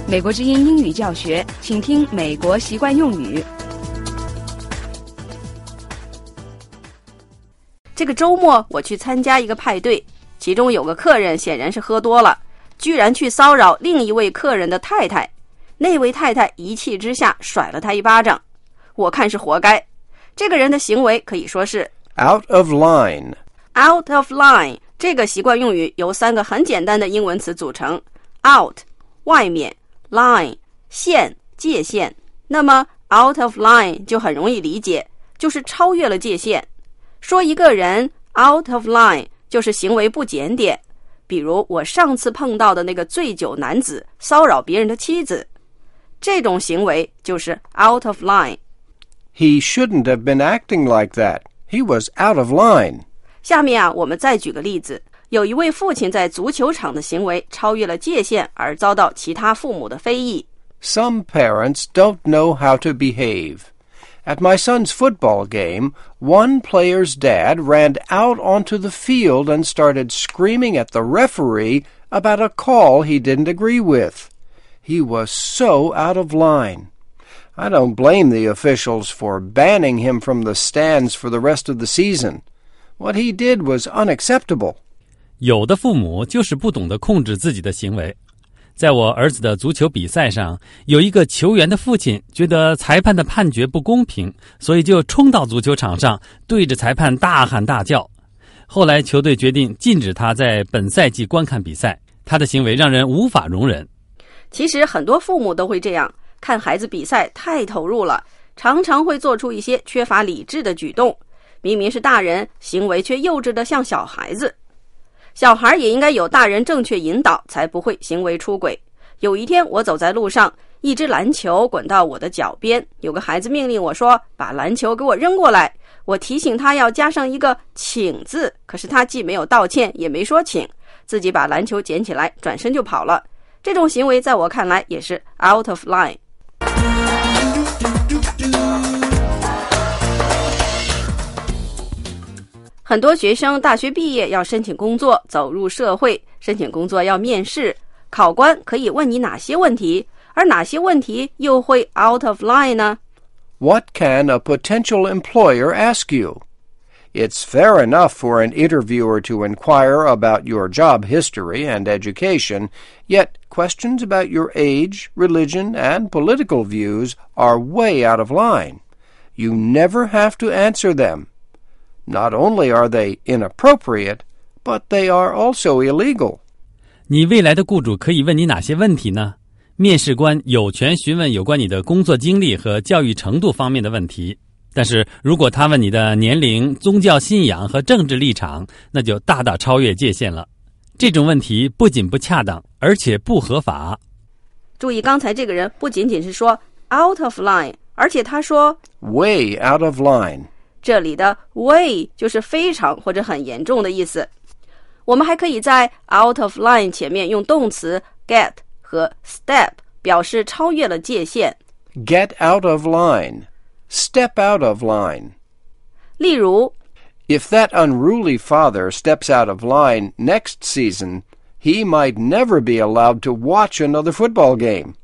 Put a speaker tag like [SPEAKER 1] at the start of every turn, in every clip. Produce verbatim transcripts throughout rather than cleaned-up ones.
[SPEAKER 1] 美国之音英语教学，请听美国习惯用语。
[SPEAKER 2] 这个周末我去参加一个派对，其中有个客人显然是喝多了，居然去骚扰另一位客人的太太。那位太太一气之下甩了他一巴掌，我看是活该。这个人的行为可以说是
[SPEAKER 3] out of line.
[SPEAKER 2] Out of line 这个习惯用语由三个很简单的英文词组成 out 外面 line 线界限。那么 out of line 就很容易理解，就是超越了界限。说一个人 out of line 就是行为不检点，比如我上次碰到的那个醉酒男子骚扰别人的妻子，这种行为就是 out of line.
[SPEAKER 3] He shouldn't have been acting like that. He was out of line.
[SPEAKER 2] 下面啊，我们再举个例子，有一位父亲在足球场的行为超越了界限，而遭到其他父母的非议。
[SPEAKER 3] Some parents don't know how to behave. At my son's football game, one player's dad ran out onto the field and started screaming at the referee about a call he didn't agree with. He was so out of line. I don't blame the officials for banning him from the stands for the rest of the season. What he did was unacceptable.
[SPEAKER 4] 有的父母就是不懂得控制自己的行为。在我儿子的足球比赛上，有一个球员的父亲觉得裁判的判决不公平，所以就冲到足球场上，对着裁判大喊大叫。后来球队决定禁止他在本赛季观看比赛，他的行为让人无法容忍。
[SPEAKER 2] 其实很多父母都会这样，看孩子比赛太投入了，常常会做出一些缺乏理智的举动，明明是大人，行为却幼稚得像小孩子。小孩也应该有大人正确引导，才不会行为出轨。有一天我走在路上，一只篮球滚到我的脚边，有个孩子命令我说把篮球给我扔过来，我提醒他要加上一个请字，可是他既没有道歉也没说请，自己把篮球捡起来转身就跑了。这种行为在我看来也是 out of line。很多学生大学毕业要申请工作，走入社会，申请工作要面试，考官可以问你哪些问题，而哪些问题又会 out of line 呢？
[SPEAKER 3] What can a potential employer ask you? It's fair enough for an interviewer to inquire about your job history and education, yet questions about your age, religion, and political views are way out of line. You never have to answer them.Not only are they inappropriate, but they are also illegal.
[SPEAKER 4] 你未来的雇主可以问你哪些问题呢？面试官有权询问有关你的工作经历和教育程度方面的问题，但是如果他问你的年龄、宗教信仰和政治立场，那就大大超越界限了。这种问题不仅不恰当，而且不合法。
[SPEAKER 2] 注意，刚才这个人不仅仅是说 out of line， 而且他说
[SPEAKER 3] way out of line。
[SPEAKER 2] 这里的 way 就是非常或者很严重的意思。我们还可以在 out of line 前面用动词 get 和 step 表示超越了界限。
[SPEAKER 3] Get out of line. Step out of line.
[SPEAKER 2] 例如
[SPEAKER 3] If that unruly father steps out of line next season, he might never be allowed to watch another football game.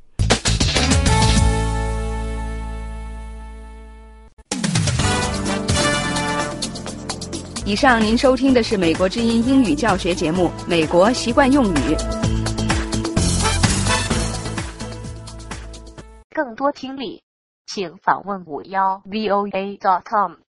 [SPEAKER 1] 以上您收听的是美国之音英语教学节目《美国习惯用语》。
[SPEAKER 5] 更多听力，请访问五幺 V O A dot com。